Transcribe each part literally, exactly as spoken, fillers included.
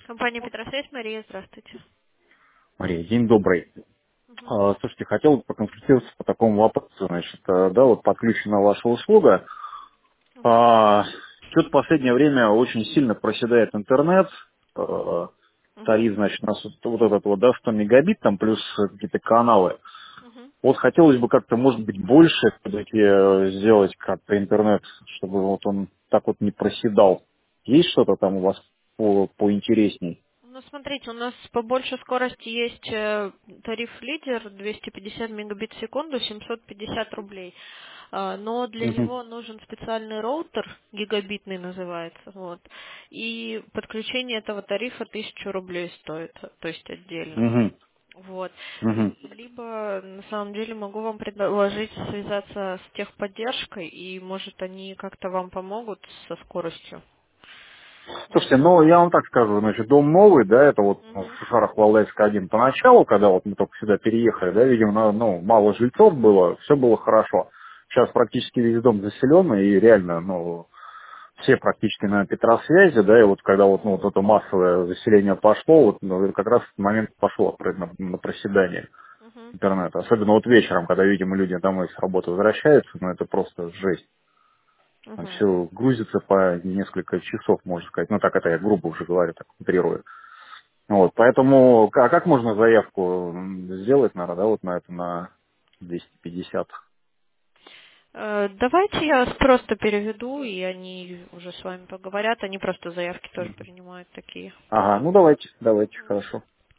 Компания Петросвязь, Мария, здравствуйте. Мария, день добрый. Мгм. А, Слушайте, хотел бы проконсультироваться по такому вопросу. Значит, э, да, вот подключена ваша услуга. Мгм. А, Что-то в последнее время очень сильно проседает интернет. Э, Мгм. Тариф, значит, у нас вот, вот этот вот, да, сто мегабит, там плюс какие-то каналы. Мгм. Вот хотелось бы как-то, может быть, больше все-таки э, сделать как-то интернет, чтобы вот он так вот не проседал. Есть что-то там у вас по, поинтересней? Ну, смотрите, у нас побольше скорости есть э, тариф лидер двести пятьдесят мегабит в секунду, семьсот пятьдесят рублей. А, Но для Угу. него нужен специальный роутер, гигабитный называется, вот. И подключение этого тарифа тысячу рублей стоит, то есть отдельно. Угу. Вот. Угу. Либо, на самом деле, могу вам предложить связаться с техподдержкой, и, может, они как-то вам помогут со скоростью. Слушайте, Вот. ну я вам так скажу, значит, дом новый, да, это вот ну, Мгм. в Сухарах Валдайска один поначалу, когда вот мы только сюда переехали, да, видимо, на- ну, мало жильцов было, все было хорошо. Сейчас практически весь дом заселен, и реально, ну, все практически на Петросвязи, да, и вот когда вот, ну, вот это массовое заселение пошло, вот ну, как раз в этот момент пошло про- на, на проседание Мгм. интернета. Особенно вот вечером, когда, видимо, люди домой с работы возвращаются, ну, это просто жесть. Там Мгм. все грузится по несколько часов, можно сказать. Ну, так это я грубо уже говорю, так утрирую. Вот, поэтому, а как можно заявку м, сделать, наверное, да, вот на это, на двести пятьдесят? Э, Давайте я просто переведу, и они уже с вами поговорят. Они просто заявки тоже Мгм. принимают такие. Ага, ну давайте, давайте, хорошо.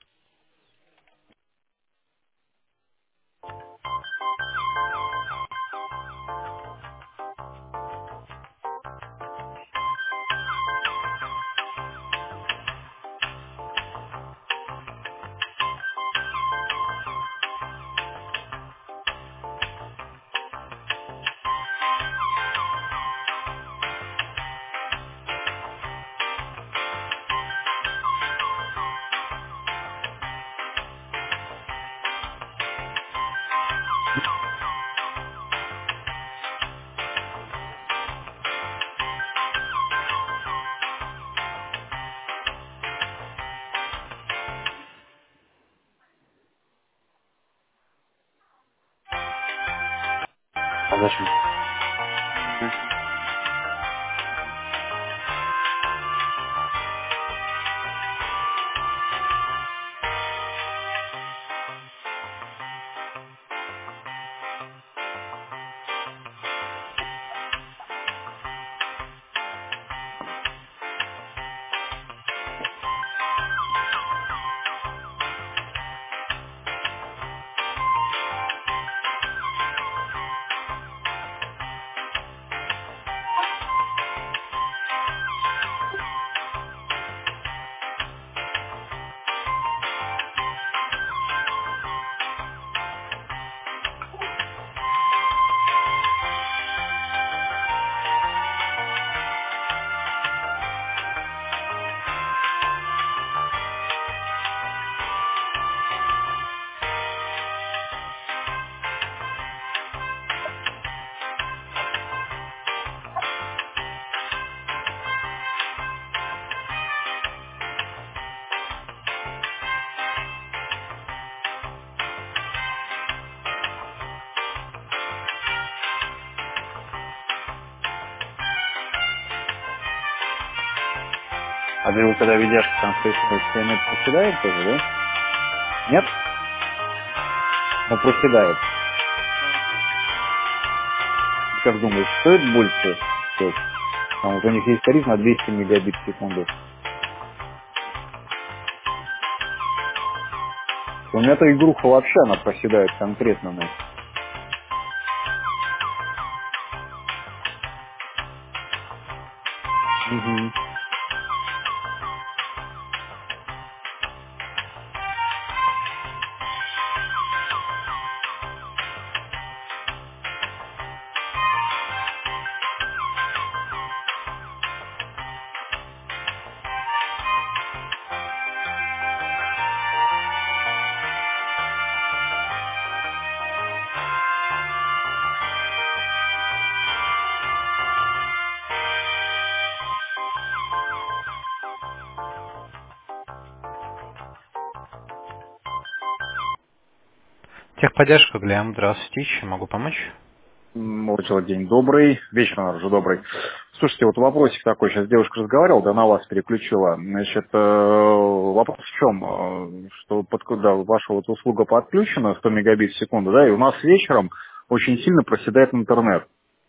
А зачем? А ты его когда видяшка там происходит, все равно проседает тоже, да? Нет? Ну, проседает. Ты как думаешь, стоит больше стоит? Там вот у них есть тариф на двести мегабит в секунду. У меня эта игруха вообще, она проседает конкретно, Настя. Мгм. Техподдержка, Глеб, здравствуйте, чем могу помочь? Морчила, день добрый, вечер, наверное, уже добрый. Слушайте, вот вопросик такой, сейчас девушка разговаривала, да, на вас переключила. Значит, э, вопрос в чем? Э, Что под, да, ваша вот услуга подключена, сто мегабит в секунду, да, и у нас вечером очень сильно проседает интернет.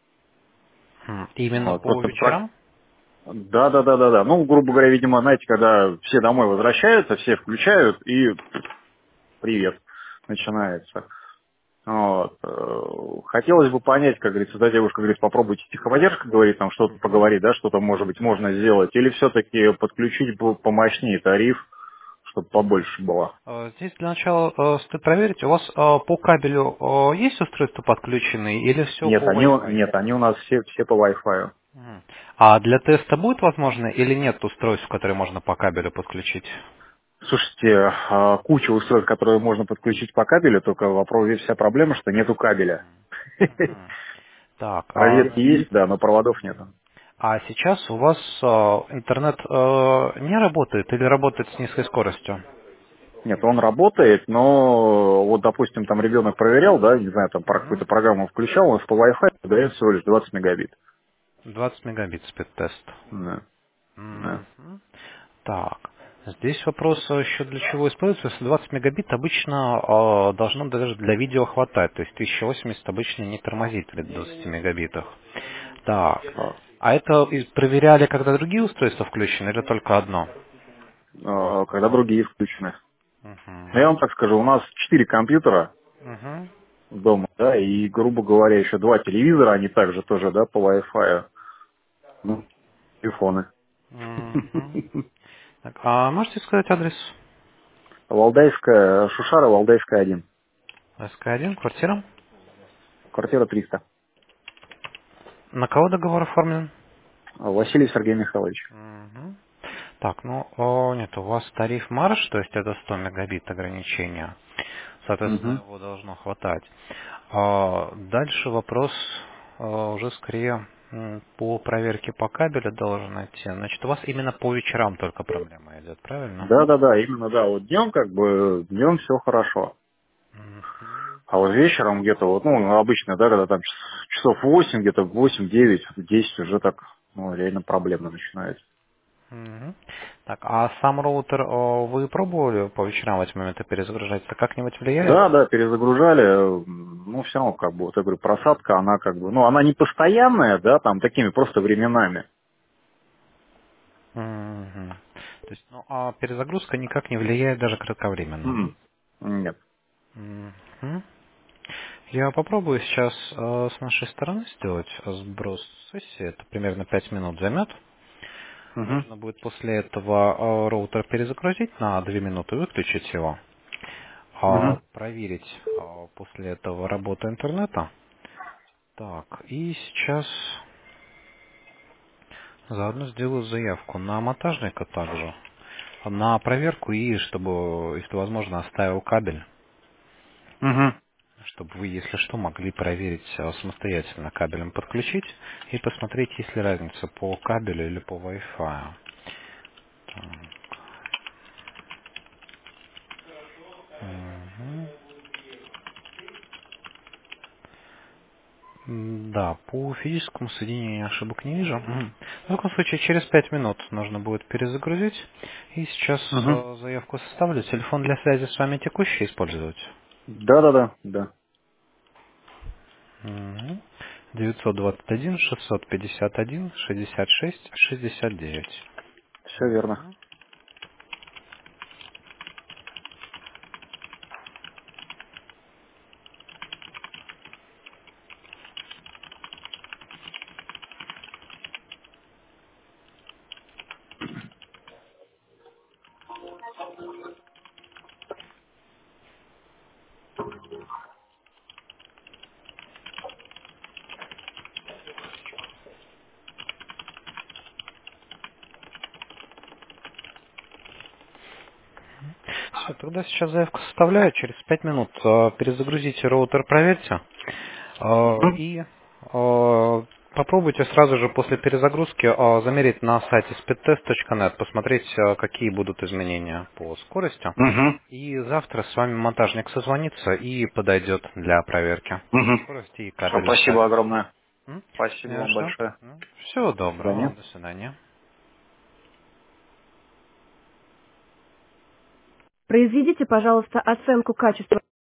М, Именно Вот, по просто прак- вечерам? да, да, да, да, да. Ну, грубо говоря, видимо, знаете, когда все домой возвращаются, все включают, и привет начинается. Вот. э, Хотелось бы понять, как говорится, да, девушка говорит, попробуйте техподдержка, говорит, там что-то Мгм. поговорить, да, что-то, может быть, можно сделать, или все-таки подключить по- помощнее тариф, чтобы побольше было. Э, Здесь для начала э, стоит проверить, у вас э, по кабелю э, есть устройство подключенное или все Нет, по они, у- Wi-Fi? нет, они у нас все, все по Wi-Fi. Мгм. А для теста будет возможно или нет устройств, которые можно по кабелю подключить? Слушайте, а, куча устройств, которые можно подключить по кабелю, только вопрос, вся проблема, что нету кабеля. Мгм. Так, а, Розетки есть, да, но проводов нету. а сейчас у вас э, интернет э, не работает или работает с низкой скоростью? Нет, он работает, но вот, допустим, там ребенок проверял, да, не знаю, там про какую-то Мгм. программу включал, он по Wi-Fi дает всего лишь двадцать мегабит. двадцать мегабит спид-тест. Да, да. Мгм. Так, здесь вопрос э, еще для чего используется. Если двадцать мегабит обычно э, должно даже для видео хватать. То есть тысяча восемьдесят обычно не тормозит при двадцати мегабитах. Так, А, а это и проверяли, когда другие устройства включены, или только одно? а, Когда другие включены. Ну, я Мгм. вам так скажу, у нас четыре компьютера Мгм. дома, да, и, грубо говоря, еще два телевизора, они также тоже, да, по Wi-Fi. Ну, телефоны. Мгм. Так, а можете сказать адрес? Валдайская, Шушара, Валдайская один. ск один, квартира. Квартира триста. На кого договор оформлен? Василий Сергей Михайлович. Мгм. Так, ну, о, нет, у вас тариф марш, то есть это сто мегабит ограничения. Соответственно, Угу. его должно хватать. А дальше вопрос а, уже скорее м, по проверке по кабелю должен идти. Значит, у вас именно по вечерам только проблема идет, правильно? Да, да, да, именно, да. Вот днем как бы, днем все хорошо. Мгм. А вот вечером где-то вот, ну, обычно, да, когда там час- часов восемь, где-то восемь, девять, десять уже так, ну, реально проблемно начинается. Мгм. Так, а сам роутер о, вы пробовали по вечерам в эти моменты перезагружать? Это как-нибудь влияет? Да, да, перезагружали, э, ну, все равно, как бы, вот я говорю, просадка, она как бы, ну, она не постоянная, да, там, такими просто временами. Мгм. То есть, ну, а перезагрузка никак не влияет даже кратковременно. М, Нет. Мгм. Я попробую сейчас э, с нашей стороны сделать сброс сессии. Это примерно пять минут займет. Угу. Нужно будет после этого э, роутер перезагрузить на две минуты, выключить его, а, Угу. проверить э, после этого работу интернета. Так, и сейчас заодно сделаю заявку на монтажника также, на проверку и, чтобы, если возможно, оставил кабель, Угу. чтобы вы, если что, могли проверить э, самостоятельно кабелем подключить и посмотреть, есть ли разница по кабелю или по Wi-Fi. Так, мгм. М, Да, по физическому соединению я ошибок не вижу. Мгм. В таком случае, через пять минут нужно будет перезагрузить. И сейчас Угу. э, заявку составлю. Телефон для связи с вами текущий использовать. Да, да, да, да. Мгм. девятьсот двадцать один шестьсот пятьдесят один шестьдесят шесть шестьдесят девять. Все верно. Все, тогда сейчас заявку составляю. Через пять минут э, перезагрузите роутер, проверьте. Э, Угу. И э, Попробуйте сразу же после перезагрузки а, замерить на сайте speedtest точка нет, посмотреть, а, какие будут изменения по скорости. Угу. И завтра с вами монтажник созвонится и подойдет для проверки Угу. скорости и Все, кабеля спасибо ставить. огромное. М? Спасибо Не за вам что. большое. Ну, всего До доброго. свидания. До свидания. Произведите, пожалуйста, оценку качества